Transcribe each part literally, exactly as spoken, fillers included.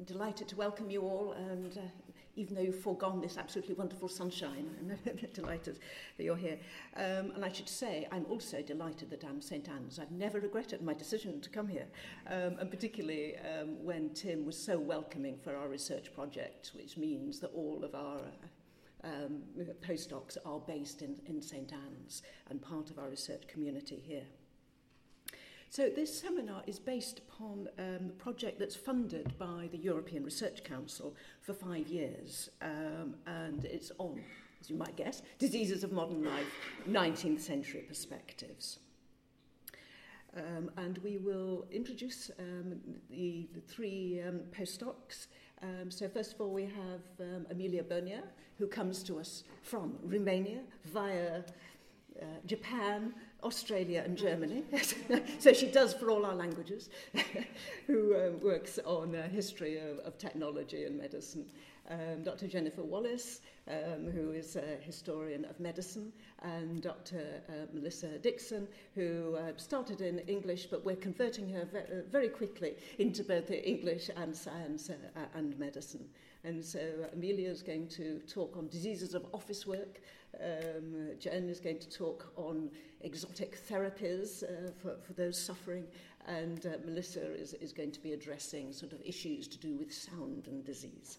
I'm delighted to welcome you all, and uh, even though you've foregone this absolutely wonderful sunshine, I'm delighted that you're here. Um, and I should say, I'm also delighted that I'm Saint Anne's. I've never regretted my decision to come here, um, and particularly um, when Tim was so welcoming for our research project, which means that all of our uh, um, postdocs are based in, in Saint Anne's and part of our research community here. So this seminar is based upon um, a project that's funded by the European Research Council for five years, um, and it's on, as you might guess, Diseases of Modern Life, nineteenth century Perspectives. Um, and we will introduce um, the, the three um, postdocs. Um, so first of all, we have um, Amelia Bernier, who comes to us from Romania via uh, Japan, Australia and Germany, so she does for all our languages, who um, works on uh, history of, of technology and medicine. Um, Doctor Jennifer Wallace, um, who is a historian of medicine, and Doctor Uh, Melissa Dixon, who uh, started in English, but we're converting her ve- uh, very quickly into both English and science uh, and medicine. And so Amelia is going to talk on diseases of office work. Um, Jen is going to talk on exotic therapies uh, for, for those suffering, and uh, Melissa is, is going to be addressing sort of issues to do with sound and disease.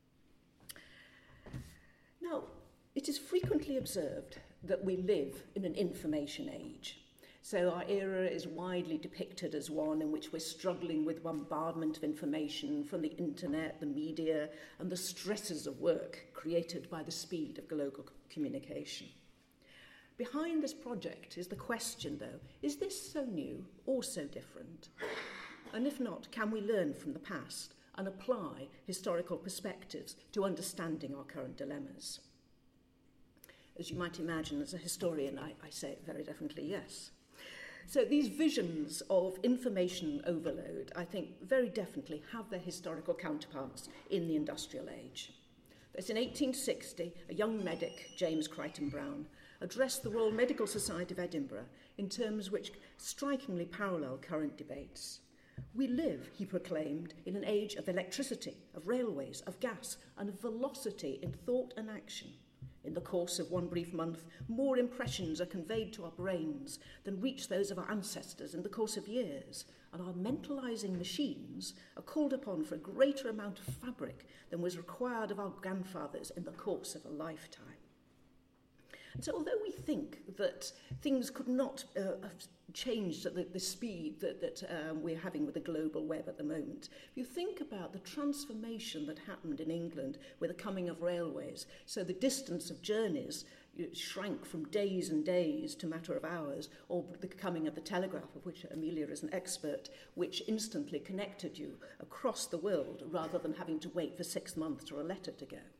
Now, it is frequently observed that we live in an information age. So our era is widely depicted as one in which we're struggling with bombardment of information from the internet, the media, and the stresses of work created by the speed of global communication. Behind this project is the question, though, is this so new or so different? And if not, can we learn from the past and apply historical perspectives to understanding our current dilemmas? As you might imagine, as a historian, I, I say very definitely yes. So these visions of information overload, I think, very definitely have their historical counterparts in the industrial age. Thus, in eighteen sixty, a young medic, James Crichton Browne, addressed the Royal Medical Society of Edinburgh in terms which strikingly parallel current debates. We live, he proclaimed, in an age of electricity, of railways, of gas, and of velocity in thought and action. In the course of one brief month, more impressions are conveyed to our brains than reach those of our ancestors in the course of years, and our mentalizing machines are called upon for a greater amount of fabric than was required of our grandfathers in the course of a lifetime. And so although we think that things could not uh, have changed at the, the speed that, that um, we're having with the global web at the moment, if you think about the transformation that happened in England with the coming of railways, so the distance of journeys shrank from days and days to a matter of hours, or the coming of the telegraph, of which Amelia is an expert, which instantly connected you across the world rather than having to wait for six months for a letter to go.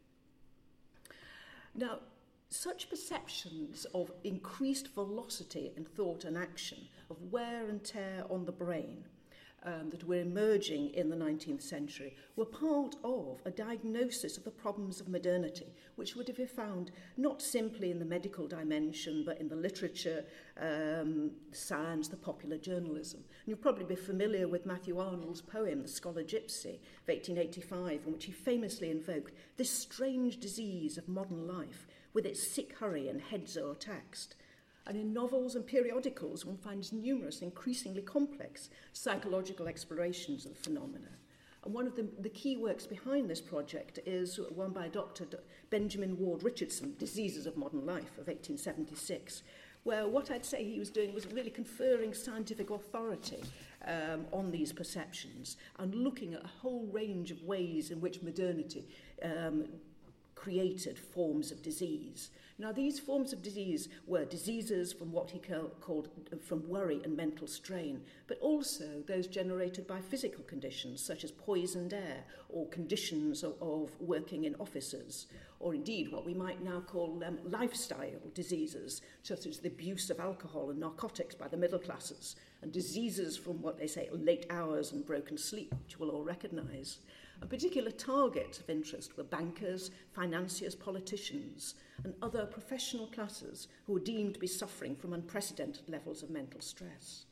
Now, such perceptions of increased velocity in thought and action, of wear and tear on the brain um, that were emerging in the nineteenth century, were part of a diagnosis of the problems of modernity, which would have been found not simply in the medical dimension, but in the literature, um, science, the popular journalism. And you'll probably be familiar with Matthew Arnold's poem, The Scholar Gypsy, of eighteen eighty-five, in which he famously invoked this strange disease of modern life, with its sick hurry and heads o'ertaxed. And in novels and periodicals, one finds numerous, increasingly complex psychological explorations of the phenomena. And one of the, the key works behind this project is one by Doctor Benjamin Ward Richardson, Diseases of Modern Life, of eighteen seventy-six, where what I'd say he was doing was really conferring scientific authority um, on these perceptions and looking at a whole range of ways in which modernity um, created forms of disease. Now, these forms of disease were diseases from what he call, called from worry and mental strain, but also those generated by physical conditions such as poisoned air or conditions of, of working in offices, or indeed what we might now call um, lifestyle diseases, such as the abuse of alcohol and narcotics by the middle classes, and diseases from what they say late hours and broken sleep, which we'll all recognise. A particular target of interest were bankers, financiers, politicians, and other professional classes who were deemed to be suffering from unprecedented levels of mental stress.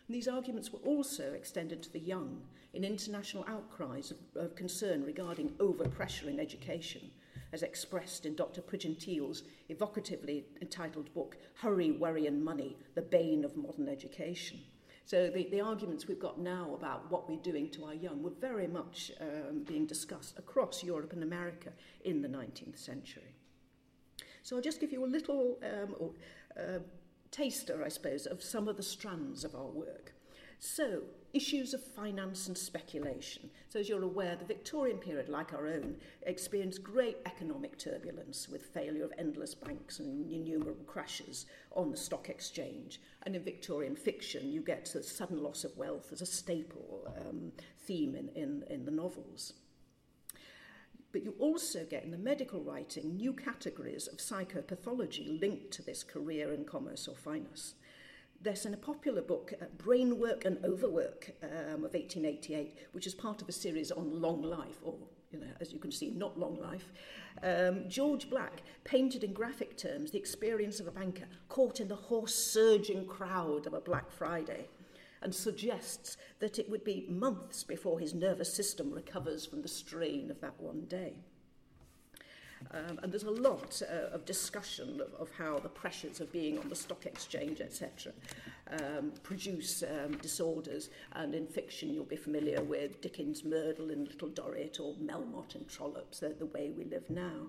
And these arguments were also extended to the young in international outcries of, of concern regarding overpressure in education, as expressed in Doctor Pridgeon-Teale's evocatively entitled book, Hurry, Worry and Money, The Bane of Modern Education. So the, the arguments we've got now about what we're doing to our young were very much um, being discussed across Europe and America in the nineteenth century. So I'll just give you a little um, or, uh, taster, I suppose, of some of the strands of our work. So, issues of finance and speculation. So as you're aware, the Victorian period, like our own, experienced great economic turbulence with failure of endless banks and innumerable crashes on the stock exchange. And in Victorian fiction, you get the sudden loss of wealth as a staple um, theme in, in, in the novels. But you also get in the medical writing new categories of psychopathology linked to this career in commerce or finance. There's in a popular book, uh, Brain Work and Overwork, um, of eighteen eighty-eight, which is part of a series on long life, or, you know, as you can see, not long life. Um, George Black painted in graphic terms the experience of a banker caught in the horse-surging crowd of a Black Friday, and suggests that it would be months before his nervous system recovers from the strain of that one day. Um, and there's a lot uh, of discussion of, of how the pressures of being on the stock exchange, et cetera, um, produce um, disorders. And in fiction, you'll be familiar with Dickens' Myrtle in Little Dorrit or Melmotte in Trollops, the, the way we live now.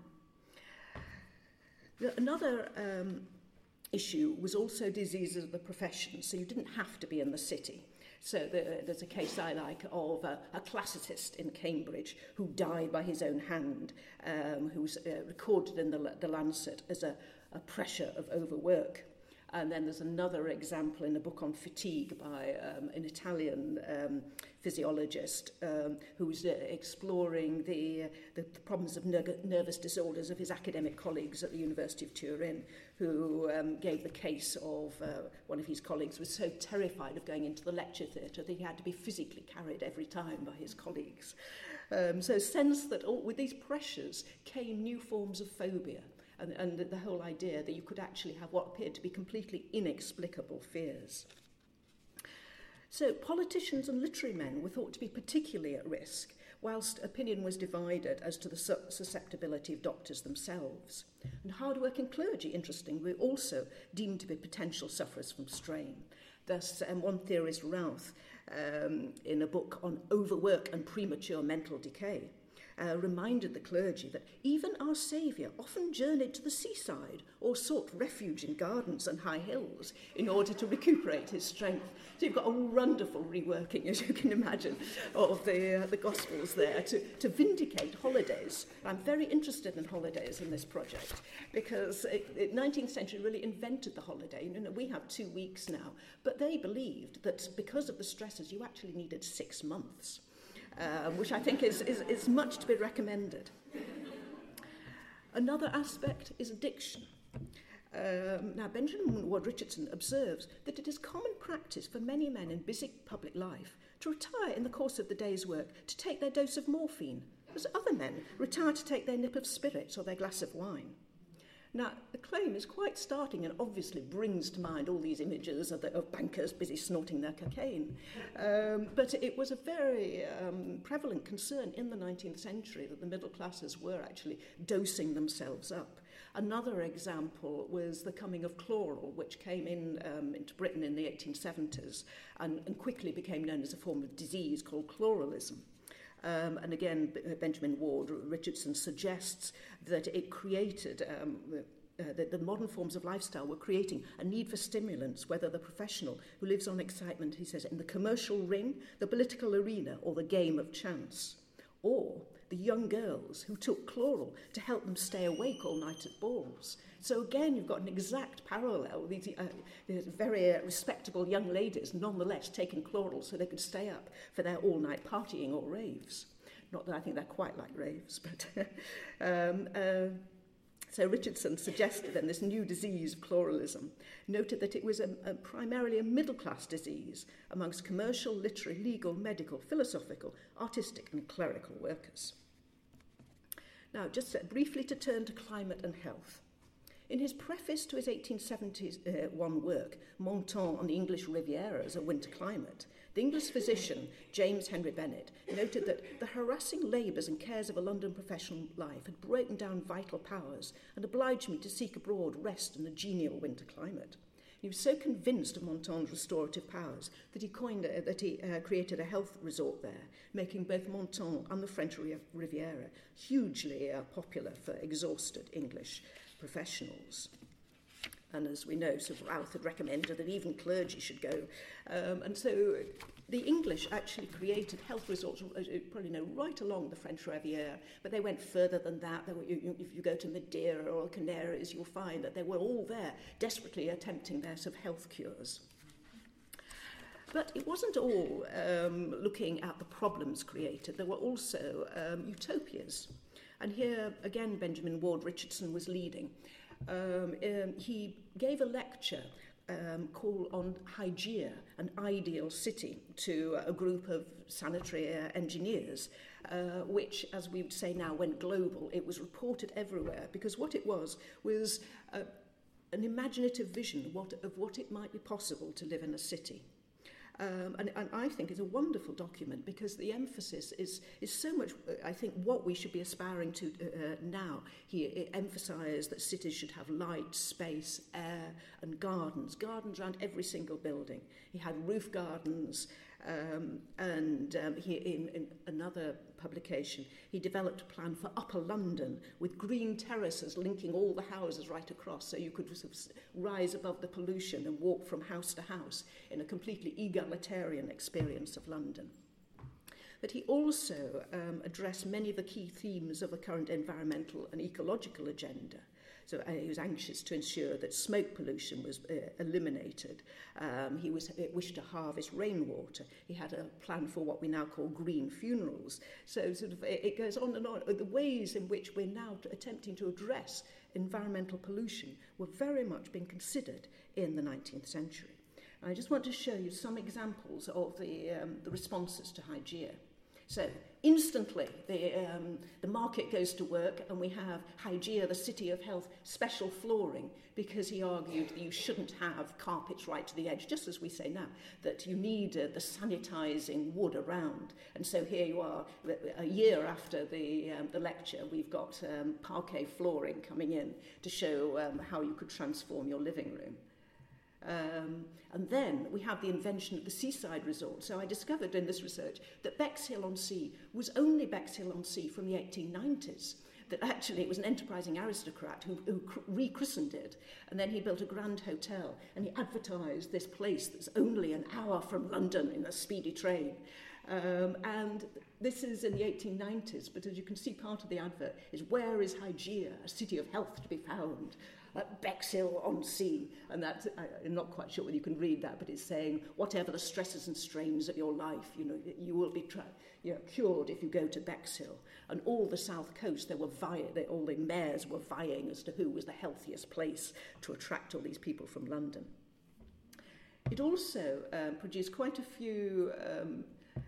The, another um, issue was also diseases of the profession, so you didn't have to be in the city. So the, there's a case I like of a, a classicist in Cambridge who died by his own hand, um, who's uh, recorded in the, the Lancet as a, a pressure of overwork. And then there's another example in a book on fatigue by um, an Italian um, physiologist um, who's uh, exploring the, uh, the, the problems of ner- nervous disorders of his academic colleagues at the University of Turin, who um, gave the case of uh, one of his colleagues was so terrified of going into the lecture theatre that he had to be physically carried every time by his colleagues. Um, so sense that all, with these pressures came new forms of phobia. And, and the whole idea that you could actually have what appeared to be completely inexplicable fears. So politicians and literary men were thought to be particularly at risk, whilst opinion was divided as to the su- susceptibility of doctors themselves. And hard-working clergy, interestingly, were also deemed to be potential sufferers from strain. Thus, um, one theorist, Routh, um, in a book on overwork and premature mental decay, Uh, reminded the clergy that even our Saviour often journeyed to the seaside or sought refuge in gardens and high hills in order to recuperate his strength. So you've got a wonderful reworking, as you can imagine, of the, uh, the Gospels there to, to vindicate holidays. I'm very interested in holidays in this project because the nineteenth century really invented the holiday. You know, we have two weeks now, but they believed that because of the stresses, you actually needed six months. Um, which I think is, is, is much to be recommended. Another aspect is addiction. Um, now, Benjamin Ward Richardson observes that it is common practice for many men in busy public life to retire in the course of the day's work to take their dose of morphine, as other men retire to take their nip of spirits or their glass of wine. Now, the claim is quite startling and obviously brings to mind all these images of, the, of bankers busy snorting their cocaine. Um, but it was a very um, prevalent concern in the nineteenth century that the middle classes were actually dosing themselves up. Another example was the coming of chloral, which came in um, into Britain in the eighteen seventies and, and quickly became known as a form of disease called chloralism. Um, and again, B- Benjamin Ward Richardson suggests that it created, um, uh, that the modern forms of lifestyle were creating a need for stimulants, whether the professional who lives on excitement, he says, in the commercial ring, the political arena, or the game of chance, or the young girls who took chloral to help them stay awake all night at balls. So again, you've got an exact parallel. These, uh, these very uh, respectable young ladies, nonetheless, taking chloral so they could stay up for their all-night partying or raves. Not that I think they're quite like raves, but... um, uh, so Richardson suggested then this new disease of chloralism, noted that it was a, a primarily a middle-class disease amongst commercial, literary, legal, medical, philosophical, artistic and clerical workers. Now, just briefly to turn to climate and health. In his preface to his eighteen seventy-one work, Monton on the English Riviera as a Winter Climate, the English physician, James Henry Bennett, noted that the harassing labours and cares of a London professional life had broken down vital powers and obliged me to seek abroad rest in a genial winter climate. He was so convinced of Monton's restorative powers that he coined uh, that he uh, created a health resort there, making both Monton and the French Riviera hugely uh, popular for exhausted English professionals. And as we know, Sir Ralph had recommended that even clergy should go. Um, and so the English actually created health resorts, as you probably know, right along the French Riviera, but they went further than that. They were, you, if you go to Madeira or Canaries, you'll find that they were all there, desperately attempting their sort of health cures. But it wasn't all um, looking at the problems created. There were also um, utopias. And here, again, Benjamin Ward Richardson was leading. Um, um, he gave a lecture um, called on Hygeia, an ideal city, to a group of sanitary uh, engineers, uh, which, as we would say now, went global. It was reported everywhere because what it was was uh, an imaginative vision of what, of what it might be possible to live in a city. Um, and, and I think it's a wonderful document because the emphasis is, is so much, I think, what we should be aspiring to uh, now. He emphasised that cities should have light, space, air and gardens, gardens around every single building. He had roof gardens um, and um, he, in, in another publication, he developed a plan for Upper London with green terraces linking all the houses right across so you could sort of rise above the pollution and walk from house to house in a completely egalitarian experience of London. But he also um, addressed many of the key themes of the current environmental and ecological agenda. So uh, he was anxious to ensure that smoke pollution was uh, eliminated. Um, he was uh, wished to harvest rainwater. He had a plan for what we now call green funerals. So sort of it, it goes on and on. The ways in which we're now t- attempting to address environmental pollution were very much being considered in the nineteenth century. And I just want to show you some examples of the, um, the responses to Hygeia. So instantly the, um, the market goes to work and we have Hygeia, the city of health, special flooring because he argued that you shouldn't have carpets right to the edge, just as we say now, that you need uh, the sanitising wood around. And so here you are, a year after the, um, the lecture, we've got um, parquet flooring coming in to show um, how you could transform your living room. Um, and then we have the invention of the seaside resort. So I discovered in this research that Bexhill-on-Sea was only Bexhill-on-Sea from the eighteen nineties, that actually it was an enterprising aristocrat who, who rechristened it, and then he built a grand hotel, and he advertised this place that's only an hour from London in a speedy train. Um, and this is in the eighteen nineties, but as you can see, part of the advert is, where is Hygeia, a city of health to be found? At Bexhill-on-Sea, and that's, I, I'm not quite sure whether you can read that, but it's saying, whatever the stresses and strains of your life, you know, you will be tri- you know, cured if you go to Bexhill. And all the south coast, they were vying, they, all the mayors were vying as to who was the healthiest place to attract all these people from London. It also um, produced quite a few um,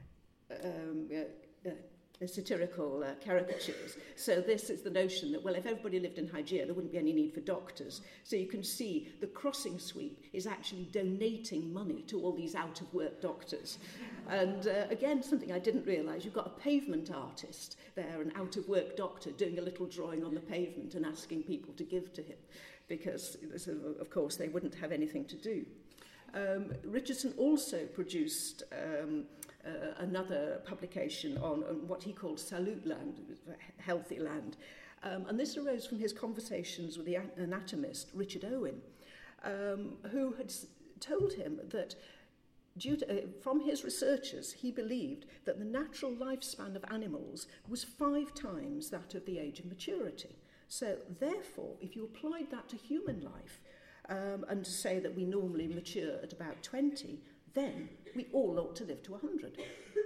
um, uh, uh, satirical uh, caricatures. So this is the notion that, well, if everybody lived in Hygeia, there wouldn't be any need for doctors. So you can see the crossing sweep is actually donating money to all these out-of-work doctors. And uh, again, something I didn't realise, you've got a pavement artist there, an out-of-work doctor, doing a little drawing on the pavement and asking people to give to him, because, of course, they wouldn't have anything to do. Um, Richardson also produced um, uh, another publication on, on what he called Salute Land, healthy land. Um, and this arose from his conversations with the anatomist Richard Owen, um, who had told him that due to, uh, from his researchers, he believed that the natural lifespan of animals was five times that of the age of maturity. So therefore, if you applied that to human life, Um, and to say that we normally mature at about twenty, then we all ought to live to one hundred,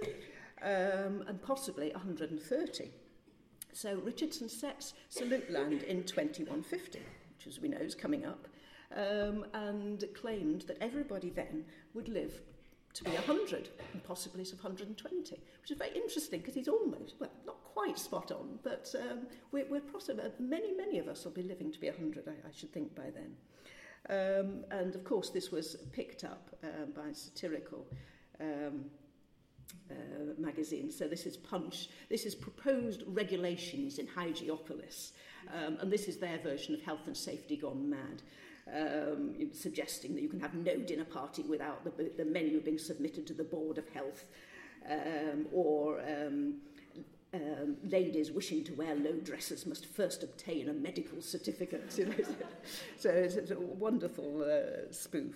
um, and possibly one hundred thirty. So Richardson sets Salute Land in twenty-one fifty, which, as we know, is coming up, um, and claimed that everybody then would live to be one hundred, and possibly one hundred twenty, which is very interesting because he's almost, well, not quite spot on, but um, we're, we're possible. Many, many of us will be living to be one hundred, I, I should think, by then. Um, and of course, this was picked up uh, by satirical um, uh, magazines. So this is Punch. This is proposed regulations in Hygieopolis, um, and this is their version of health and safety gone mad. Um, suggesting that you can have no dinner party without the, the menu being submitted to the Board of Health, um, or um, um, ladies wishing to wear low dresses must first obtain a medical certificate. You know? So it's, it's a wonderful uh, spoof.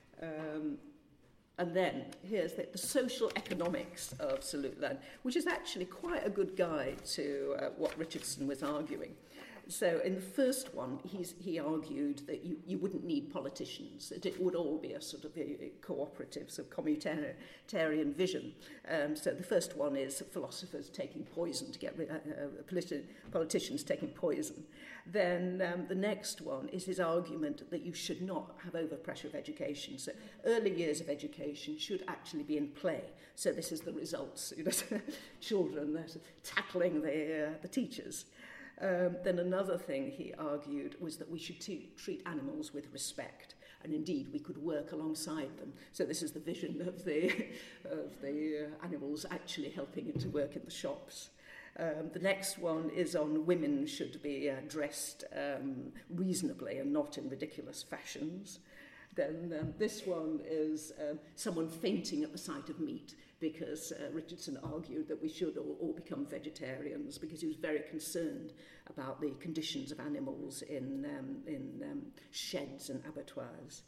Um, and then here's the, the social economics of Saluteland, which is actually quite a good guide to uh, what Richardson was arguing. So in the first one, he's, he argued that you, you wouldn't need politicians, that it would all be a sort of a, a cooperative, sort of communitarian vision. Um, so the first one is philosophers taking poison to get rid of uh, politi- politicians taking poison. Then um, the next one is his argument that you should not have overpressure of education. So early years of education should actually be in play. So this is the results, you know, children they're tackling the, uh, the teachers. Um, then another thing he argued was that we should t- treat animals with respect, and indeed we could work alongside them. So this is the vision of the of the uh, animals actually helping him to work in the shops. Um, the next one is on women should be uh, dressed um, reasonably and not in ridiculous fashions. Then um, this one is um, someone fainting at the sight of meat, because uh, Richardson argued that we should all, all become vegetarians, because he was very concerned about the conditions of animals in, um, in um, sheds and abattoirs.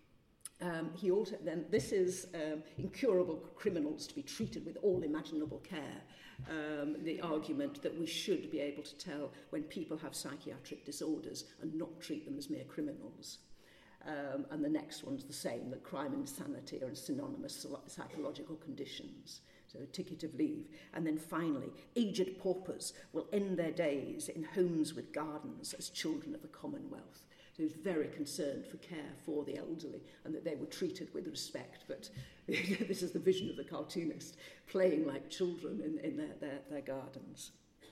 Um, he also then this is um, incurable criminals to be treated with all imaginable care. Um, the argument that we should be able to tell when people have psychiatric disorders and not treat them as mere criminals. Um, and the next one's the same, that crime and insanity are synonymous psychological conditions. So a ticket of leave. And then finally, aged paupers will end their days in homes with gardens as children of the Commonwealth. So he was very concerned for care for the elderly and that they were treated with respect. But this is the vision of the cartoonist, playing like children in, in their, their, their gardens.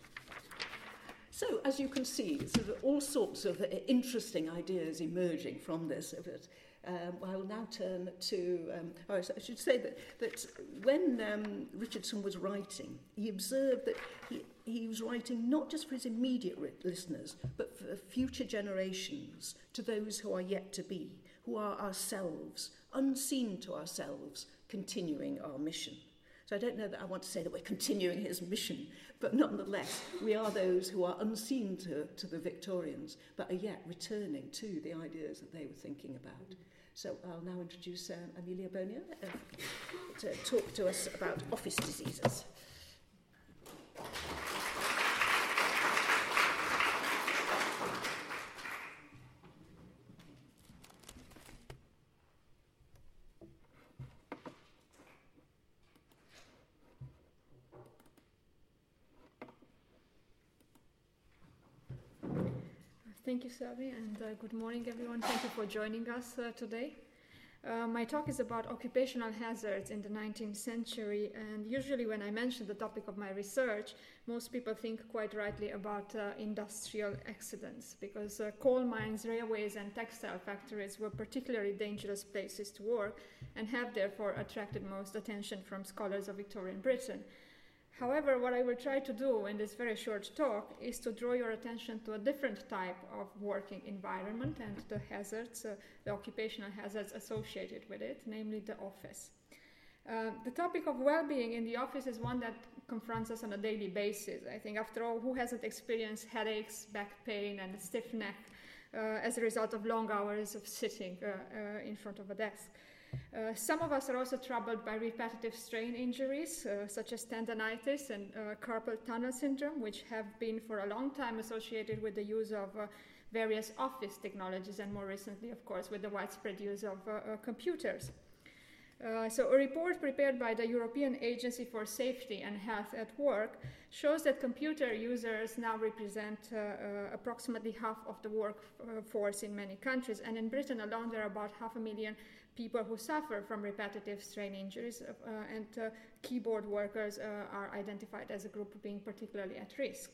So, as you can see, sort of all sorts of interesting ideas emerging from this. Um, I will now turn to, um, oh, I should say that, that when um, Richardson was writing, he observed that he, he was writing not just for his immediate listeners, but for future generations, to those who are yet to be, who are ourselves, unseen to ourselves, continuing our mission. So I don't know that I want to say that we're continuing his mission, but nonetheless, we are those who are unseen to, to the Victorians, but are yet returning to the ideas that they were thinking about. So I'll now introduce um, Amelia Bonnier uh, to talk to us about office diseases. Thank you, Savi, and uh, good morning, everyone. Thank you for joining us uh, today. Uh, my talk is about occupational hazards in the nineteenth century, and usually when I mention the topic of my research, most people think quite rightly about uh, industrial accidents, because uh, coal mines, railways, and textile factories were particularly dangerous places to work and have therefore attracted most attention from scholars of Victorian Britain. However, what I will try to do in this very short talk is to draw your attention to a different type of working environment and the hazards, uh, the occupational hazards associated with it, namely the office. Uh, the topic of well-being in the office is one that confronts us on a daily basis. I think, after all, who hasn't experienced headaches, back pain, and a stiff neck uh, as a result of long hours of sitting uh, uh, in front of a desk? Uh, some of us are also troubled by repetitive strain injuries, uh, such as tendonitis and uh, carpal tunnel syndrome, which have been for a long time associated with the use of uh, various office technologies, and more recently, of course, with the widespread use of uh, uh, computers. Uh, so a report prepared by the European Agency for Safety and Health at Work shows that computer users now represent uh, uh, approximately half of the workforce in many countries, and in Britain alone there are about half a million people who suffer from repetitive strain injuries, uh, and uh, keyboard workers uh, are identified as a group being particularly at risk.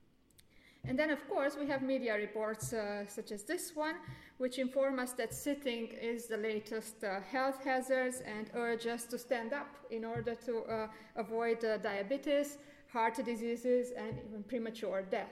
And then, of course, we have media reports uh, such as this one, which inform us that sitting is the latest uh, health hazards and urge us to stand up in order to uh, avoid uh, diabetes, heart diseases, and even premature death.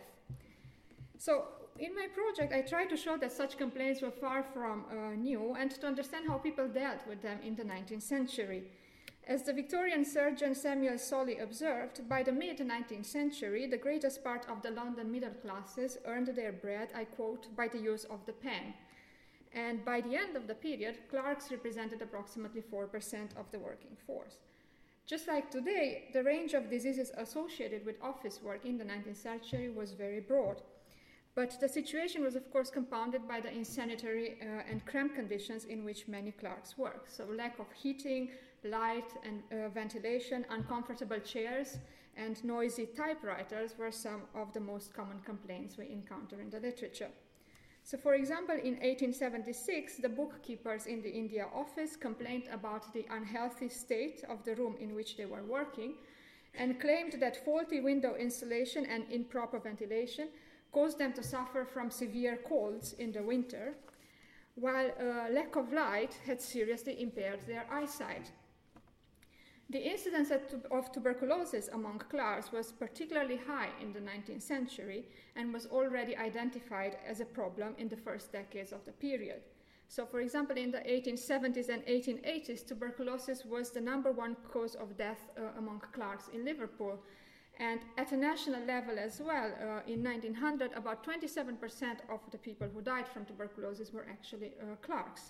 So, in my project, I tried to show that such complaints were far from uh, new and to understand how people dealt with them in the nineteenth century. As the Victorian surgeon Samuel Solly observed, by the mid-nineteenth century, the greatest part of the London middle classes earned their bread, I quote, by the use of the pen. And by the end of the period, clerks represented approximately four percent of the working force. Just like today, the range of diseases associated with office work in the nineteenth century was very broad. But the situation was, of course, compounded by the insanitary uh, and cramped conditions in which many clerks work. So lack of heating, light and uh, ventilation, uncomfortable chairs, and noisy typewriters were some of the most common complaints we encounter in the literature. So, for example, in eighteen seventy-six, the bookkeepers in the India office complained about the unhealthy state of the room in which they were working and claimed that faulty window insulation and improper ventilation caused them to suffer from severe colds in the winter, while uh, lack of light had seriously impaired their eyesight. The incidence of tuberculosis among clerks was particularly high in the nineteenth century and was already identified as a problem in the first decades of the period. So, for example, in the eighteen seventies and eighteen eighties, tuberculosis was the number one cause of death uh, among clerks in Liverpool. And at a national level as well, uh, in nineteen hundred, about twenty-seven percent of the people who died from tuberculosis were actually uh, clerks.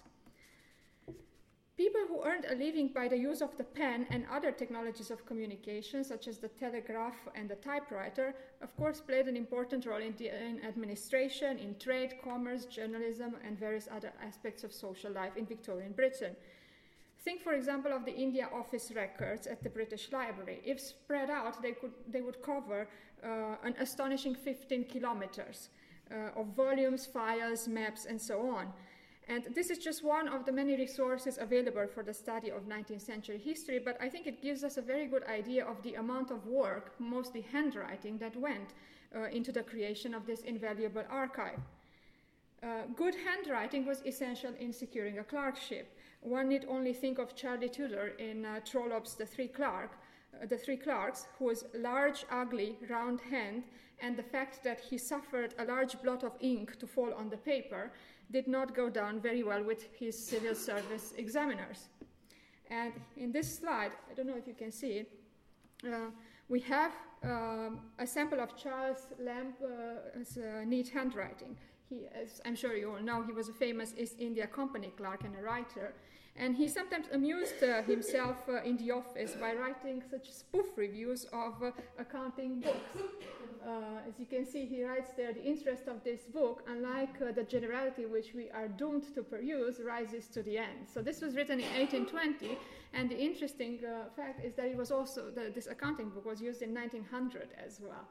People who earned a living by the use of the pen and other technologies of communication, such as the telegraph and the typewriter, of course played an important role in, the, in administration, in trade, commerce, journalism, and various other aspects of social life in Victorian Britain. Think, for example, of the India office records at the British Library. If spread out, they, could, they would cover uh, an astonishing fifteen kilometers uh, of volumes, files, maps, and so on. And this is just one of the many resources available for the study of nineteenth century history, but I think it gives us a very good idea of the amount of work, mostly handwriting, that went uh, into the creation of this invaluable archive. Uh, good handwriting was essential in securing a clerkship. One need only think of Charlie Tudor in uh, Trollope's The Three Clerk, uh, The Three Clerks, whose large, ugly, round hand and the fact that he suffered a large blot of ink to fall on the paper did not go down very well with his civil service examiners. And in this slide, I don't know if you can see it, uh, we have um, a sample of Charles Lamb's uh, neat handwriting. He, as I'm sure you all know, he was a famous East India Company clerk and a writer. And he sometimes amused uh, himself uh, in the office by writing such spoof reviews of uh, accounting books. Uh, as you can see, he writes there, the interest of this book, unlike uh, the generality which we are doomed to peruse, rises to the end. So this was written in eighteen twenty, and the interesting uh, fact is that it was also, the, this accounting book was used in nineteen hundred as well.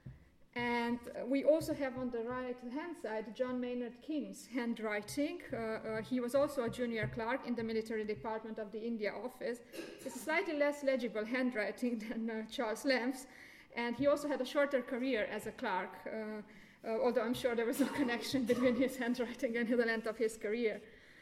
And uh, we also have on the right-hand side John Maynard Keynes' handwriting. Uh, uh, he was also a junior clerk in the military department of the India office. It's a slightly less legible handwriting than uh, Charles Lamb's. And he also had a shorter career as a clerk, uh, uh, although I'm sure there was no connection between his handwriting and the length of his career.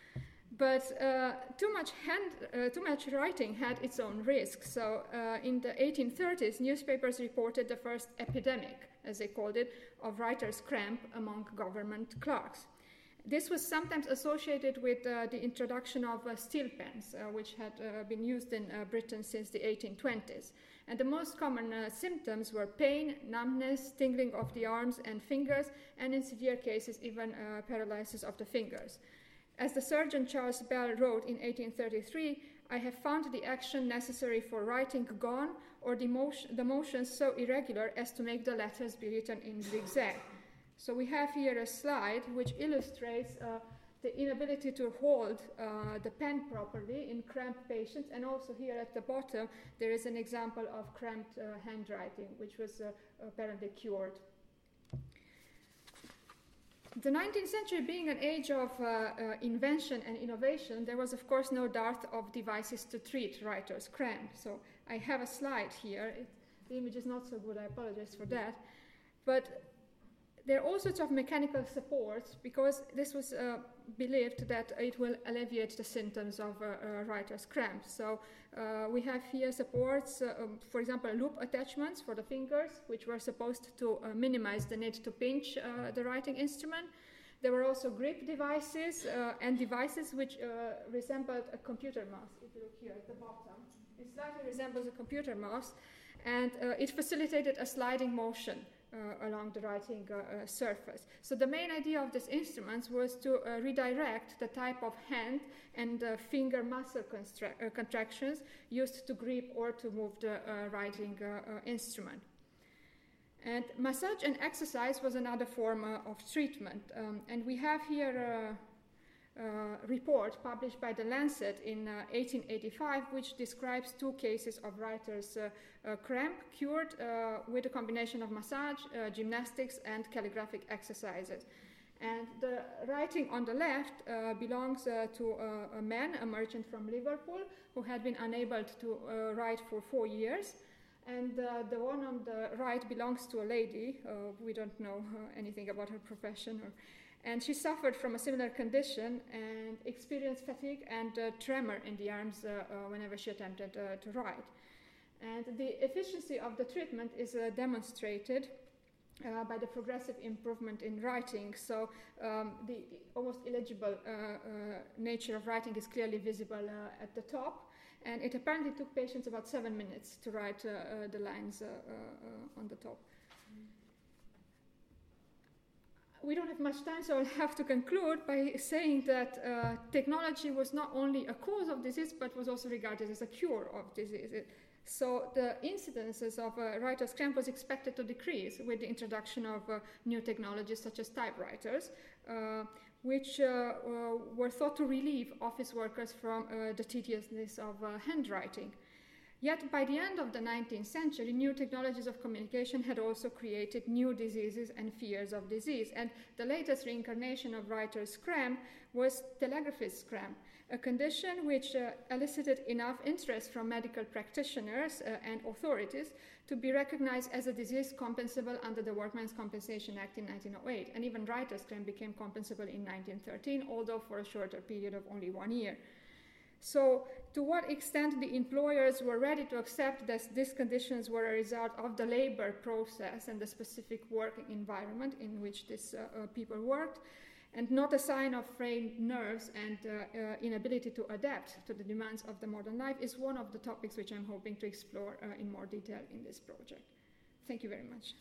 But uh, too much hand, uh, too much writing had its own risks. So uh, in the eighteen thirties, newspapers reported the first epidemic, as they called it, of writer's cramp among government clerks. This was sometimes associated with uh, the introduction of uh, steel pens, uh, which had uh, been used in uh, Britain since the eighteen twenties. And the most common uh, symptoms were pain, numbness, tingling of the arms and fingers, and in severe cases, even uh, paralysis of the fingers. As the surgeon Charles Bell wrote in eighteen thirty-three, I have found the action necessary for writing gone, or the, motion, the motions so irregular as to make the letters be written in zigzag. So we have here a slide which illustrates uh, the inability to hold uh, the pen properly in cramped patients, and also here at the bottom there is an example of cramped uh, handwriting, which was uh, apparently cured. The nineteenth century being an age of uh, uh, invention and innovation, there was of course no dearth of devices to treat writers' cramp. So I have a slide here. It, the image is not so good, I apologize for that. But there are all sorts of mechanical supports, because this was uh, believed that it will alleviate the symptoms of uh, uh, writer's cramp. So uh, we have here supports, uh, um, for example, loop attachments for the fingers, which were supposed to uh, minimize the need to pinch uh, the writing instrument. There were also grip devices uh, and devices which uh, resembled a computer mouse. If you look here at the bottom, it slightly resembles a computer mouse, and uh, it facilitated a sliding motion Uh, along the writing uh, uh, surface. So the main idea of these instruments was to uh, redirect the type of hand and uh, finger muscle constra- uh, contractions used to grip or to move the uh, writing uh, uh, instrument. And massage and exercise was another form uh, of treatment. Um, and we have here a, a report published by The Lancet in uh, eighteen eighty-five, which describes two cases of writers' uh, uh, cramp cured uh, with a combination of massage, uh, gymnastics, and calligraphic exercises. And the writing on the left uh, belongs uh, to uh, a man, a merchant from Liverpool, who had been unable to uh, write for four years. And uh, the one on the right belongs to a lady. Uh, we don't know uh, anything about her profession. Or, and she suffered from a similar condition and experienced fatigue and uh, tremor in the arms uh, uh, whenever she attempted uh, to write. And the efficiency of the treatment is uh, demonstrated uh, by the progressive improvement in writing. So um, the almost illegible uh, uh, nature of writing is clearly visible uh, at the top. And it apparently took patients about seven minutes to write uh, uh, the lines uh, uh, on the top. We don't have much time, so I'll have to conclude by saying that uh, technology was not only a cause of disease, but was also regarded as a cure of disease. It, so the incidences of uh, writer's cramp was expected to decrease with the introduction of uh, new technologies such as typewriters, uh, which uh, uh, were thought to relieve office workers from uh, the tediousness of uh, handwriting. Yet by the end of the nineteenth century, new technologies of communication had also created new diseases and fears of disease. And the latest reincarnation of writer's cramp was telegraphist's cramp, a condition which uh, elicited enough interest from medical practitioners uh, and authorities to be recognized as a disease compensable under the Workmen's Compensation Act in nineteen oh eight. And even writer's cramp became compensable in nineteen thirteen, although for a shorter period of only one year. So to what extent the employers were ready to accept that these conditions were a result of the labor process and the specific working environment in which these uh, uh, people worked, and not a sign of frayed nerves and uh, uh, inability to adapt to the demands of the modern life, is one of the topics which I'm hoping to explore uh, in more detail in this project. Thank you very much.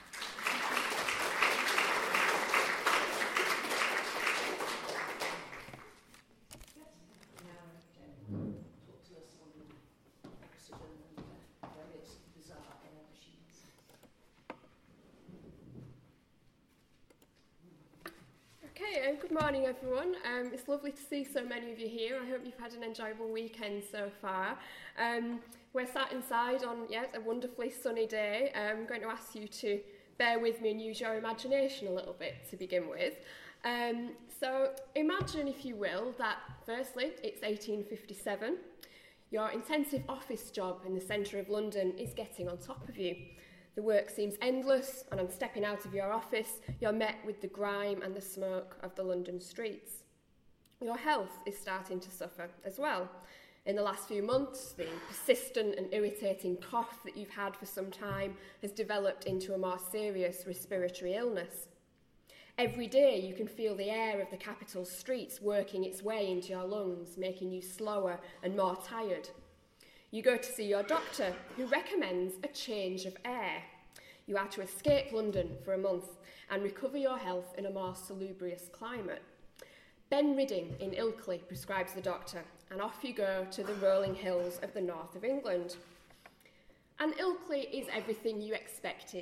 Okay, um, good morning everyone. Um, it's lovely to see so many of you here. I hope you've had an enjoyable weekend so far. Um, we're sat inside on yet a wonderfully sunny day. I'm going to ask you to bear with me and use your imagination a little bit to begin with. Um, so imagine, if you will, that firstly it's eighteen fifty-seven. Your intensive office job in the centre of London is getting on top of you. The work seems endless, and on stepping out of your office, you're met with the grime and the smoke of the London streets. Your health is starting to suffer as well. In the last few months, the persistent and irritating cough that you've had for some time has developed into a more serious respiratory illness. Every day you can feel the air of the capital streets working its way into your lungs, making you slower and more tired. You go to see your doctor, who recommends a change of air. You are to escape London for a month and recover your health in a more salubrious climate. Ben Ridding in Ilkley prescribes the doctor, and off you go to the rolling hills of the north of England. And Ilkley is everything you expected.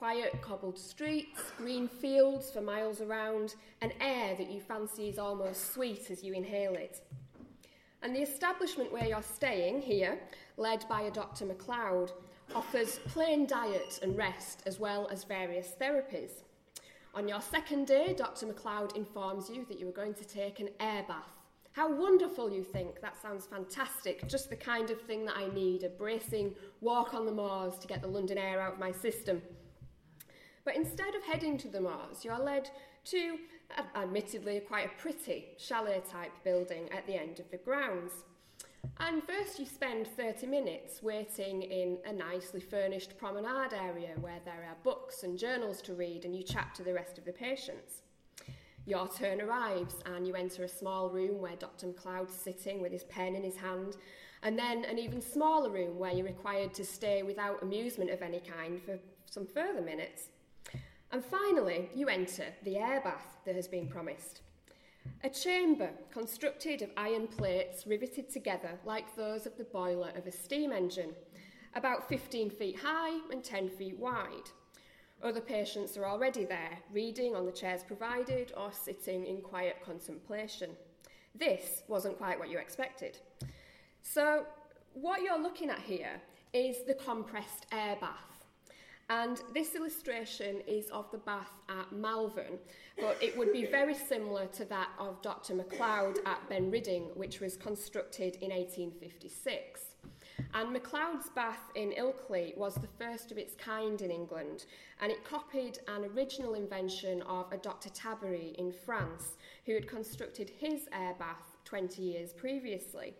quiet cobbled streets, green fields for miles around, and air that you fancy is almost sweet as you inhale it. And the establishment where you're staying here, led by a Doctor MacLeod, offers plain diet and rest as well as various therapies. On your second day, Doctor MacLeod informs you that you are going to take an air bath. How wonderful, you think. That sounds fantastic. Just the kind of thing that I need, a bracing walk on the moors to get the London air out of my system. But instead of heading to the moors, you're led to, admittedly, quite a pretty chalet-type building at the end of the grounds. And first you spend thirty minutes waiting in a nicely furnished promenade area where there are books and journals to read, and you chat to the rest of the patients. Your turn arrives and you enter a small room where Doctor MacLeod's sitting with his pen in his hand, and then an even smaller room where you're required to stay without amusement of any kind for some further minutes. And finally, you enter the air bath that has been promised. A chamber constructed of iron plates riveted together like those of the boiler of a steam engine, about fifteen feet high and ten feet wide. Other patients are already there, reading on the chairs provided or sitting in quiet contemplation. This wasn't quite what you expected. So what you're looking at here is the compressed air bath. And this illustration is of the bath at Malvern, but it would be very similar to that of Doctor MacLeod at Benridding, which was constructed in eighteen fifty-six. And MacLeod's bath in Ilkley was the first of its kind in England, and it copied an original invention of a Doctor Tabarly in France, who had constructed his air bath twenty years previously.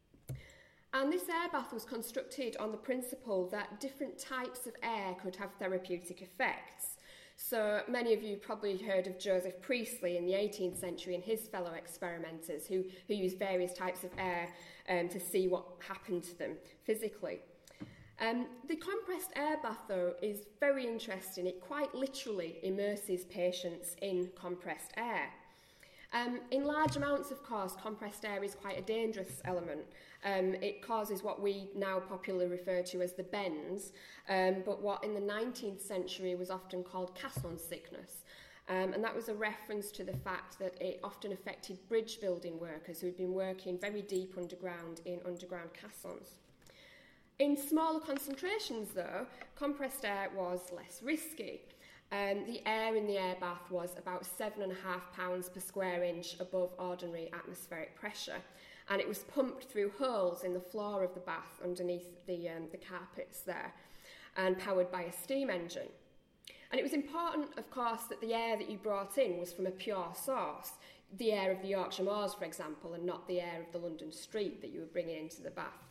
And this air bath was constructed on the principle that different types of air could have therapeutic effects. So many of you probably heard of Joseph Priestley in the eighteenth century and his fellow experimenters who, who used various types of air um, to see what happened to them physically. Um, the compressed air bath, though, is very interesting. It quite literally immerses patients in compressed air. Um, in large amounts, of course, compressed air is quite a dangerous element. Um, it causes what we now popularly refer to as the bends, um, but what in the nineteenth century was often called caisson sickness. Um, and that was a reference to the fact that it often affected bridge building workers who had been working very deep underground in underground caissons. In smaller concentrations, though, compressed air was less risky. Um, the air in the air bath was about seven and a half pounds per square inch above ordinary atmospheric pressure, and it was pumped through holes in the floor of the bath underneath the, um, the carpets there, and powered by a steam engine. And it was important, of course, that the air that you brought in was from a pure source, the air of the Yorkshire Moors, for example, and not the air of the London street that you were bringing into the bath.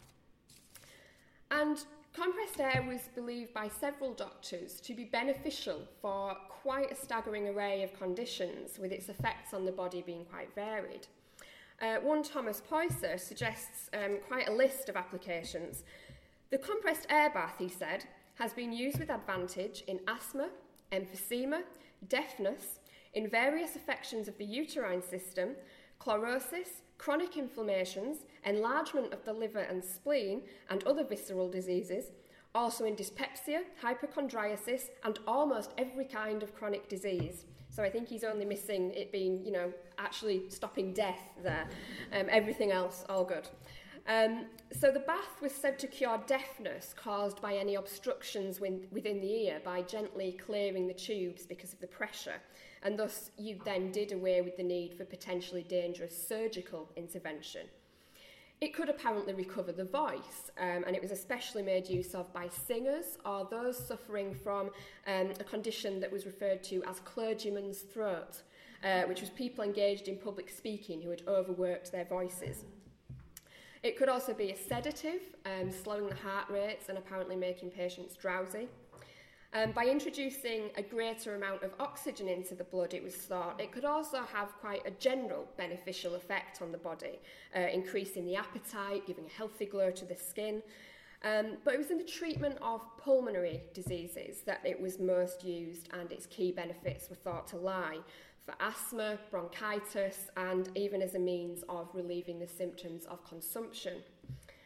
And compressed air was believed by several doctors to be beneficial for quite a staggering array of conditions, with its effects on the body being quite varied. Uh, one Thomas Poyser suggests um, quite a list of applications. The compressed air bath, he said, has been used with advantage in asthma, emphysema, deafness, in various affections of the uterine system, chlorosis, chronic inflammations, enlargement of the liver and spleen, and other visceral diseases, also in dyspepsia, hypochondriasis, and almost every kind of chronic disease. So I think he's only missing it being, you know, actually stopping death there. Um, everything else, all good. Um, so the bath was said to cure deafness caused by any obstructions win- within the ear by gently clearing the tubes because of the pressure, and thus you then did away with the need for potentially dangerous surgical intervention. It could apparently recover the voice, um, and it was especially made use of by singers or those suffering from um, a condition that was referred to as clergyman's throat, uh, which was people engaged in public speaking who had overworked their voices. It could also be a sedative, um, slowing the heart rates and apparently making patients drowsy. Um, by introducing a greater amount of oxygen into the blood, it was thought it could also have quite a general beneficial effect on the body, uh, increasing the appetite, giving a healthy glow to the skin. Um, but it was in the treatment of pulmonary diseases that it was most used, and its key benefits were thought to lie for asthma, bronchitis, and even as a means of relieving the symptoms of consumption.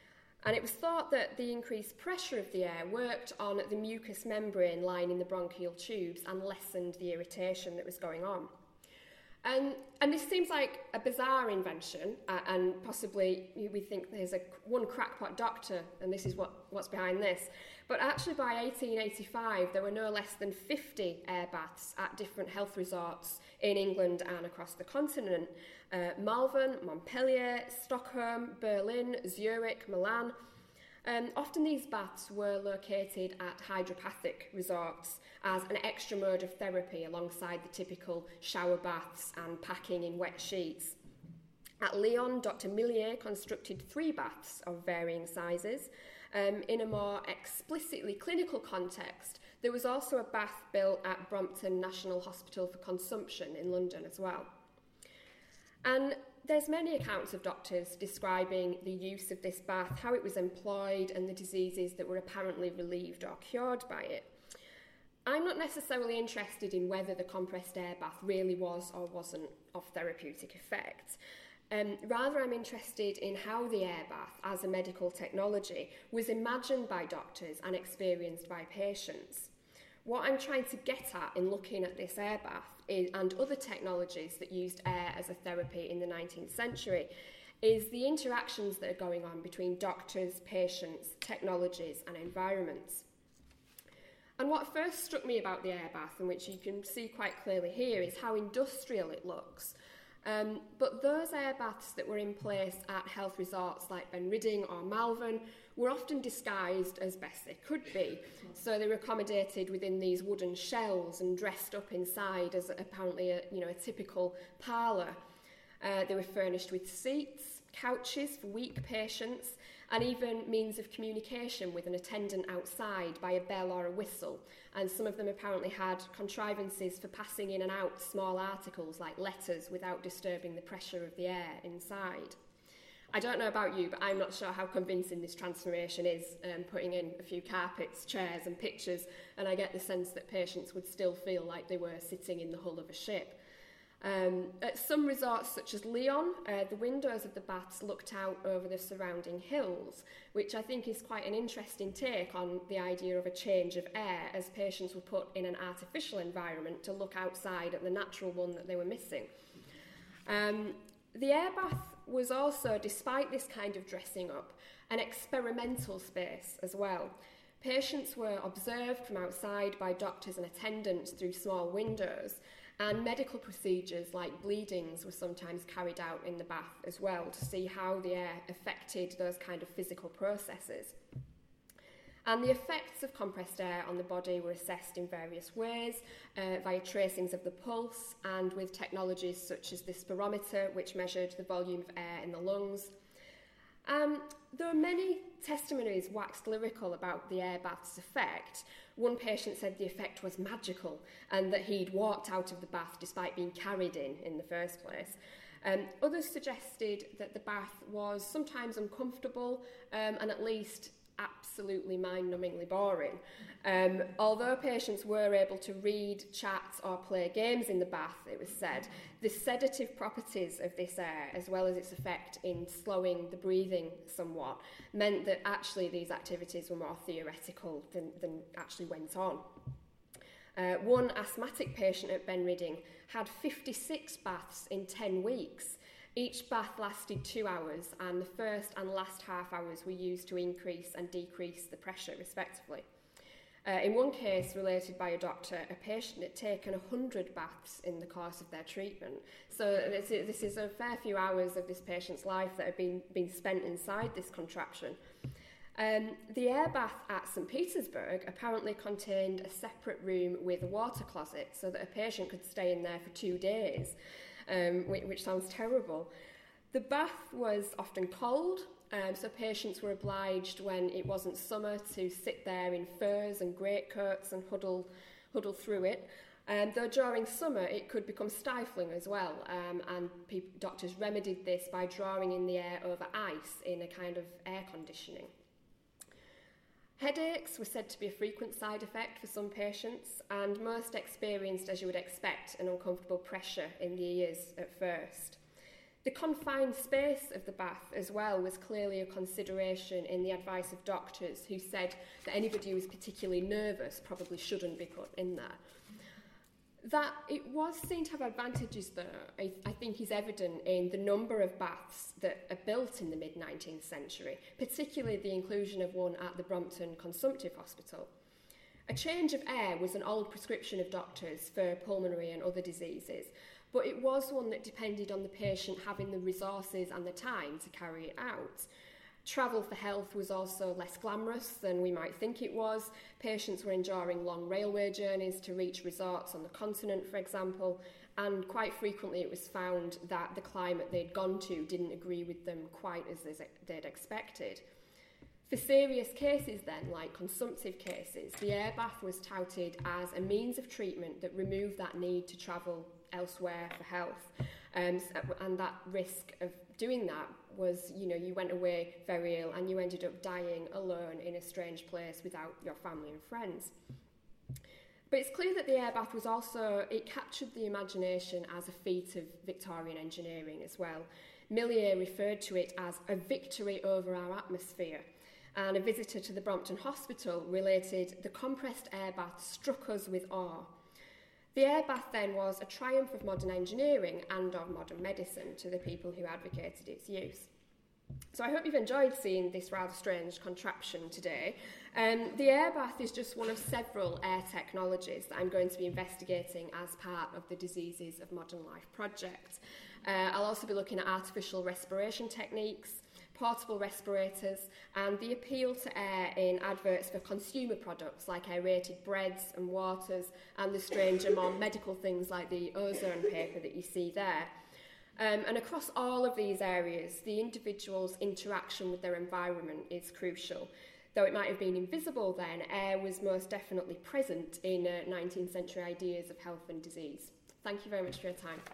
And it was thought that the increased pressure of the air worked on the mucous membrane lining the bronchial tubes and lessened the irritation that was going on. And, and this seems like a bizarre invention, uh, and possibly we think there's a one crackpot doctor, and this is what, what's behind this. But actually by eighteen eighty-five, there were no less than fifty air baths at different health resorts in England and across the continent. Uh, Malvern, Montpellier, Stockholm, Berlin, Zurich, Milan. Um, often these baths were located at hydropathic resorts as an extra mode of therapy alongside the typical shower baths and packing in wet sheets. At Lyon, Doctor Millier constructed three baths of varying sizes. Um, in a more explicitly clinical context, there was also a bath built at Brompton National Hospital for Consumption in London as well. And there's many accounts of doctors describing the use of this bath, how it was employed, and the diseases that were apparently relieved or cured by it. I'm not necessarily interested in whether the compressed air bath really was or wasn't of therapeutic effect. Um, rather, I'm interested in how the air bath, as a medical technology, was imagined by doctors and experienced by patients. What I'm trying to get at in looking at this air bath is, and other technologies that used air as a therapy in the nineteenth century is the interactions that are going on between doctors, patients, technologies and environments. And what first struck me about the air bath, and which you can see quite clearly here, is how industrial it looks. Um, but those air baths that were in place at health resorts like Benridding or Malvern were often disguised as best they could be. So they were accommodated within these wooden shells and dressed up inside as apparently a, you know, a typical parlour. Uh, they were furnished with seats, couches for weak patients, and even means of communication with an attendant outside by a bell or a whistle. And some of them apparently had contrivances for passing in and out small articles like letters without disturbing the pressure of the air inside. I don't know about you, but I'm not sure how convincing this transformation is, um, putting in a few carpets, chairs and pictures, and I get the sense that patients would still feel like they were sitting in the hull of a ship. Um, at some resorts such as Lyon, uh, the windows of the baths looked out over the surrounding hills, which I think is quite an interesting take on the idea of a change of air, as patients were put in an artificial environment to look outside at the natural one that they were missing. Um, the air bath was also, despite this kind of dressing up, an experimental space as well. Patients were observed from outside by doctors and attendants through small windows, and medical procedures like bleedings were sometimes carried out in the bath as well to see how the air affected those kind of physical processes. And the effects of compressed air on the body were assessed in various ways, uh, via tracings of the pulse and with technologies such as the spirometer, which measured the volume of air in the lungs. Um, there are many testimonies waxed lyrical about the air bath's effect. One patient said the effect was magical and that he'd walked out of the bath despite being carried in in the first place. Um, others suggested that the bath was sometimes uncomfortable um, and at least absolutely mind-numbingly boring. Um, although patients were able to read, chat or play games in the bath, it was said, the sedative properties of this air, as well as its effect in slowing the breathing somewhat, meant that actually these activities were more theoretical than, than actually went on. Uh, one asthmatic patient at Benridding had fifty-six baths in ten weeks. Each bath lasted two hours, and the first and last half hours were used to increase and decrease the pressure, respectively. Uh, in one case, related by a doctor, a patient had taken one hundred baths in the course of their treatment. So this is, this is a fair few hours of this patient's life that have been, been spent inside this contraption. Um, the air bath at St Petersburg apparently contained a separate room with a water closet so that a patient could stay in there for two days. Um, which, which sounds terrible. The bath was often cold, um, so patients were obliged when it wasn't summer to sit there in furs and greatcoats and huddle, huddle through it. Um, though during summer it could become stifling as well, um, and pe- doctors remedied this by drawing in the air over ice in a kind of air conditioning. Headaches were said to be a frequent side effect for some patients, and most experienced, as you would expect, an uncomfortable pressure in the ears at first. The confined space of the bath as well was clearly a consideration in the advice of doctors who said that anybody who was particularly nervous probably shouldn't be put in there. That it was seen to have advantages, though, I, I think is evident in the number of baths that are built in the mid-nineteenth century, particularly the inclusion of one at the Brompton Consumptive Hospital. A change of air was an old prescription of doctors for pulmonary and other diseases, but it was one that depended on the patient having the resources and the time to carry it out. Travel for health was also less glamorous than we might think it was. Patients were enduring long railway journeys to reach resorts on the continent, for example, and quite frequently it was found that the climate they'd gone to didn't agree with them quite as they'd expected. For serious cases then, like consumptive cases, the air bath was touted as a means of treatment that removed that need to travel elsewhere for health. Um, and that risk of doing that was, you know, you went away very ill and you ended up dying alone in a strange place without your family and friends. But it's clear that the air bath was also, it captured the imagination as a feat of Victorian engineering as well. Millier referred to it as a victory over our atmosphere. And a visitor to the Brompton Hospital related, the compressed air bath struck us with awe. The air bath then was a triumph of modern engineering and of modern medicine to the people who advocated its use. So I hope you've enjoyed seeing this rather strange contraption today. Um, the air bath is just one of several air technologies that I'm going to be investigating as part of the Diseases of Modern Life project. Uh, I'll also be looking at artificial respiration techniques, portable respirators, and the appeal to air in adverts for consumer products like aerated breads and waters, and the stranger, more medical things like the ozone paper that you see there. Um, and across all of these areas, the individual's interaction with their environment is crucial. Though it might have been invisible then, air was most definitely present in uh, nineteenth century ideas of health and disease. Thank you very much for your time.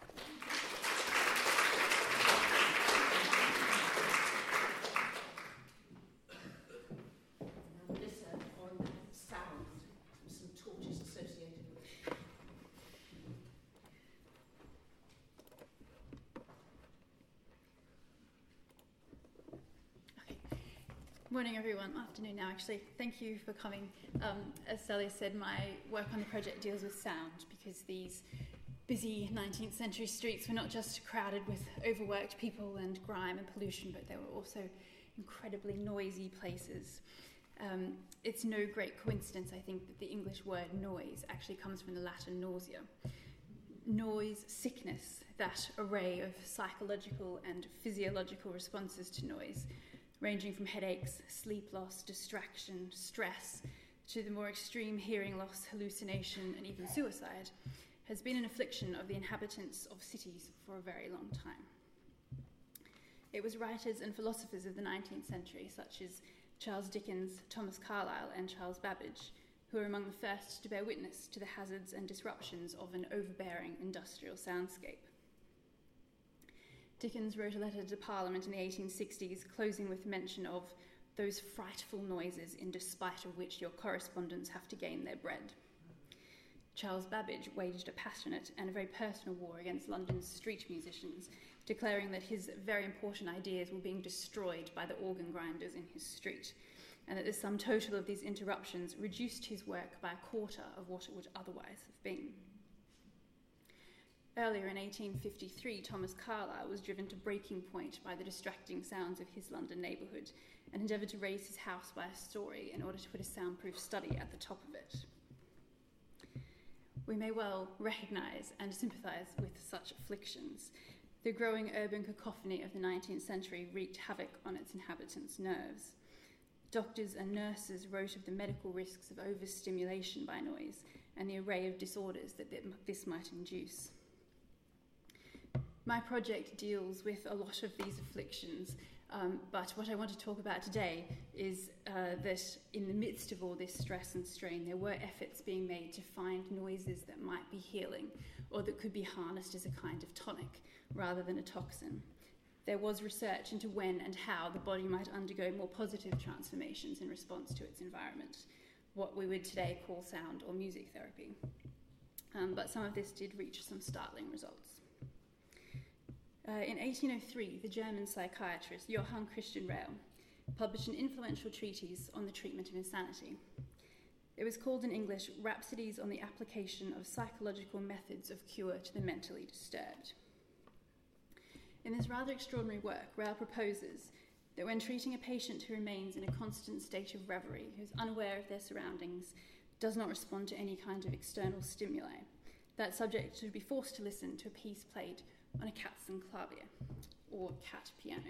Morning everyone, afternoon now actually. Thank you for coming. Um, as Sally said, my work on the project deals with sound because these busy nineteenth century streets were not just crowded with overworked people and grime and pollution, but they were also incredibly noisy places. Um, it's no great coincidence, I think, that the English word noise actually comes from the Latin nausea. Noise, sickness, that array of psychological and physiological responses to noise, ranging from headaches, sleep loss, distraction, stress, to the more extreme hearing loss, hallucination, and even suicide, has been an affliction of the inhabitants of cities for a very long time. It was writers and philosophers of the nineteenth century, such as Charles Dickens, Thomas Carlyle, and Charles Babbage, who were among the first to bear witness to the hazards and disruptions of an overbearing industrial soundscape. Dickens wrote a letter to Parliament in the eighteen sixties, closing with mention of those frightful noises in despite of which your correspondents have to gain their bread. Charles Babbage waged a passionate and a very personal war against London's street musicians, declaring that his very important ideas were being destroyed by the organ grinders in his street, and that the sum total of these interruptions reduced his work by a quarter of what it would otherwise have been. Earlier in eighteen fifty-three, Thomas Carlyle was driven to breaking point by the distracting sounds of his London neighbourhood and endeavoured to raise his house by a storey in order to put a soundproof study at the top of it. We may well recognise and sympathise with such afflictions. The growing urban cacophony of the nineteenth century wreaked havoc on its inhabitants' nerves. Doctors and nurses wrote of the medical risks of overstimulation by noise and the array of disorders that this might induce. My project deals with a lot of these afflictions, um, but what I want to talk about today is uh, that in the midst of all this stress and strain, there were efforts being made to find noises that might be healing or that could be harnessed as a kind of tonic rather than a toxin. There was research into when and how the body might undergo more positive transformations in response to its environment, what we would today call sound or music therapy. Um, but some of this did reach some startling results. Uh, in eighteen oh three, the German psychiatrist Johann Christian Reil published an influential treatise on the treatment of insanity. It was called in English Rhapsodies on the Application of Psychological Methods of Cure to the Mentally Disturbed. In this rather extraordinary work, Reil proposes that when treating a patient who remains in a constant state of reverie, who's unaware of their surroundings, does not respond to any kind of external stimuli, that subject should be forced to listen to a piece played on a Katzenklavier, or cat piano.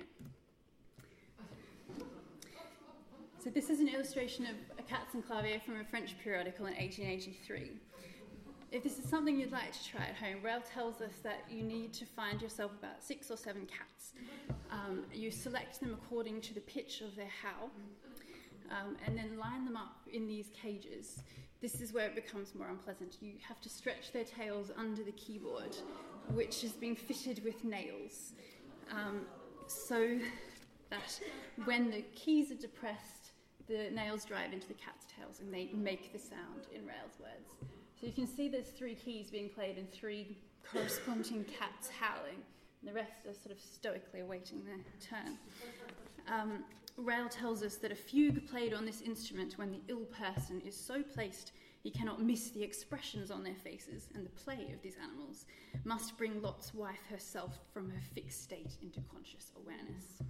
So this is an illustration of a Katzenklavier from a French periodical in eighteen eighty-three. If this is something you'd like to try at home, Reil tells us that you need to find yourself about six or seven cats. Um, you select them according to the pitch of their howl, um, and then line them up in these cages. This is where it becomes more unpleasant. You have to stretch their tails under the keyboard, which has been fitted with nails, um, so that when the keys are depressed, the nails drive into the cat's tails and they make the sound, in Reil's words. So you can see there's three keys being played and three corresponding cats howling, and the rest are sort of stoically awaiting their turn. Um, Reil tells us that a fugue played on this instrument when the ill person is so placed he cannot miss the expressions on their faces and the play of these animals, must bring Lot's wife herself from her fixed state into conscious awareness.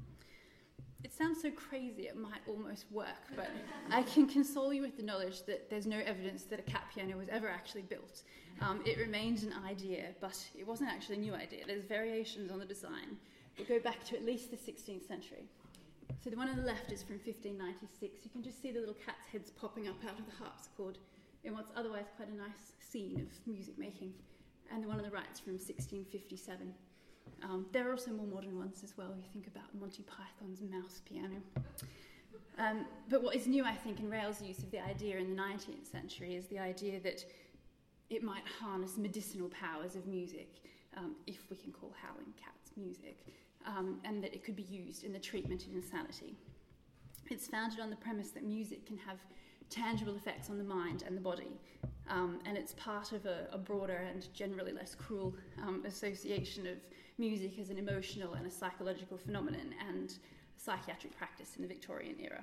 It sounds so crazy it might almost work, but I can console you with the knowledge that there's no evidence that a cat piano was ever actually built. Um, it remains an idea, but it wasn't actually a new idea. There's variations on the design that go back to at least the sixteenth century. So the one on the left is from fifteen ninety-six. You can just see the little cat's heads popping up out of the harpsichord in what's otherwise quite a nice scene of music making. And the one on the right is from sixteen fifty-seven. Um, there are also more modern ones as well. You think about Monty Python's mouse piano. Um, but what is new, I think, in Reil's use of the idea in the nineteenth century is the idea that it might harness medicinal powers of music, um, if we can call howling cats music, um, and that it could be used in the treatment of insanity. It's founded on the premise that music can have tangible effects on the mind and the body, um, and it's part of a, a broader and generally less cruel um, association of music as an emotional and a psychological phenomenon and psychiatric practice in the Victorian era.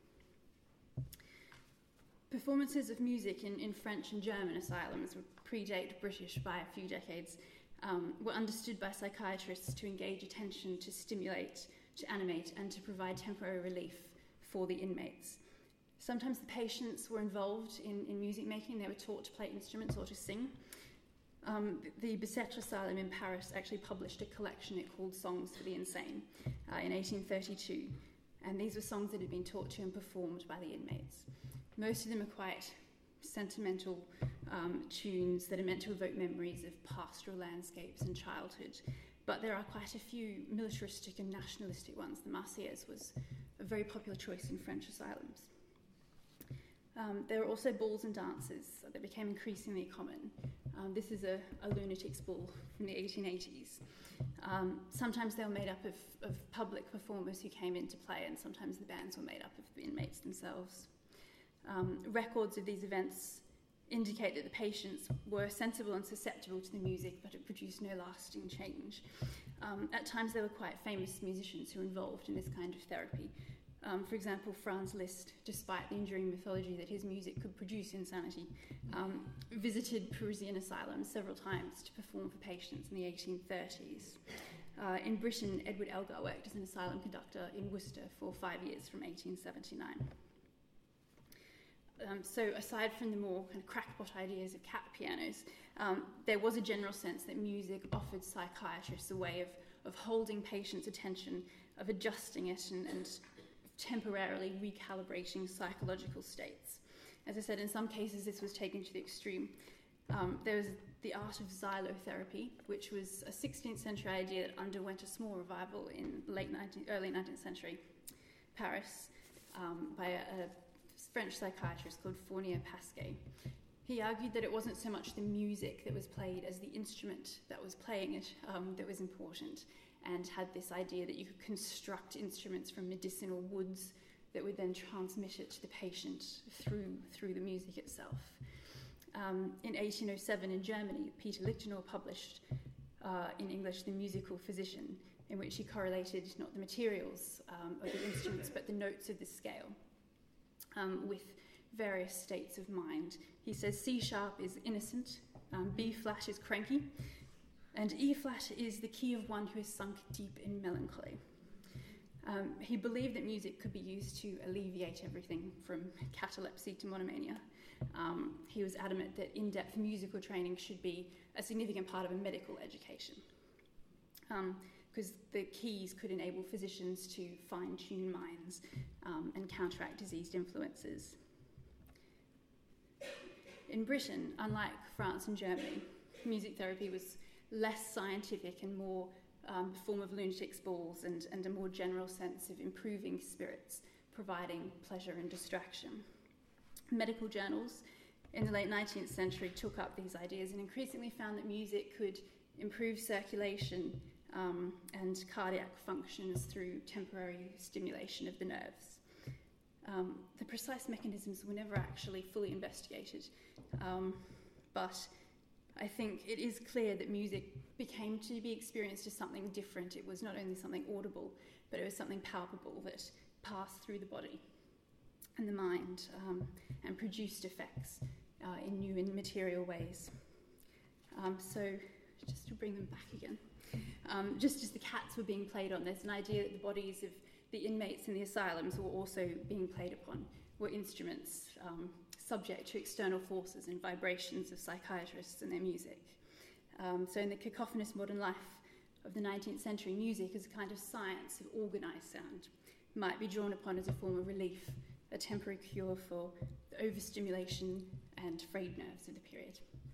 Performances of music in, in French and German asylums would predate British by a few decades, um, were understood by psychiatrists to engage attention, to stimulate, to animate, and to provide temporary relief for the inmates. Sometimes the patients were involved in, in music making. They were taught to play instruments or to sing. Um, the Bicêtre Asylum in Paris actually published a collection it called Songs for the Insane uh, in eighteen thirty-two, and these were songs that had been taught to and performed by the inmates. Most of them are quite sentimental um, tunes that are meant to evoke memories of pastoral landscapes and childhood, but there are quite a few militaristic and nationalistic ones. The Marseillaise was a very popular choice in French asylums. Um, there were also balls and dances that became increasingly common. Um, this is a, a lunatic's ball from the eighteen eighties. Um, sometimes they were made up of, of public performers who came in to play, and sometimes the bands were made up of the inmates themselves. Um, records of these events indicate that the patients were sensible and susceptible to the music, but it produced no lasting change. Um, at times there were quite famous musicians who were involved in this kind of therapy. Um, for example, Franz Liszt, despite the enduring mythology that his music could produce insanity, um, visited Parisian asylums several times to perform for patients in the eighteen thirties. Uh, in Britain, Edward Elgar worked as an asylum conductor in Worcester for five years from eighteen seventy-nine. Um, so aside from the more kind of crackpot ideas of cat pianos, um, there was a general sense that music offered psychiatrists a way of, of holding patients' attention, of adjusting it and, and temporarily recalibrating psychological states. As I said, in some cases this was taken to the extreme. Um, there was the art of xylotherapy, which was a sixteenth century idea that underwent a small revival in late nineteenth, early nineteenth century Paris um, by a, a French psychiatrist called Fournier Pasquet. He argued that it wasn't so much the music that was played as the instrument that was playing it um, that was important, and had this idea that you could construct instruments from medicinal woods that would then transmit it to the patient through, through the music itself. Um, in eighteen oh seven in Germany, Peter Lichtenau published uh, in English, The Musical Physician, in which he correlated not the materials um, of the instruments, but the notes of the scale um, with various states of mind. He says C sharp is innocent, um, B flat is cranky, and E flat is the key of one who is sunk deep in melancholy. Um, he believed that music could be used to alleviate everything from catalepsy to monomania. Um, he was adamant that in-depth musical training should be a significant part of a medical education, because um, the keys could enable physicians to fine-tune minds um, and counteract diseased influences. In Britain, unlike France and Germany, music therapy was less scientific and more um, a form of lunatic's balls and, and a more general sense of improving spirits, providing pleasure and distraction. Medical journals in the late nineteenth century took up these ideas and increasingly found that music could improve circulation um, and cardiac functions through temporary stimulation of the nerves. Um, the precise mechanisms were never actually fully investigated, um, but I think it is clear that music became to be experienced as something different. It was not only something audible, but it was something palpable that passed through the body and the mind um, and produced effects uh, in new and material ways. Um, so just to bring them back again, um, just as the cats were being played on, there's an idea that the bodies of the inmates in the asylums were also being played upon, were instruments um, subject to external forces and vibrations of psychiatrists and their music. Um, so in the cacophonous modern life of the nineteenth century, music as a kind of science of organised sound might be drawn upon as a form of relief, a temporary cure for the overstimulation and frayed nerves of the period.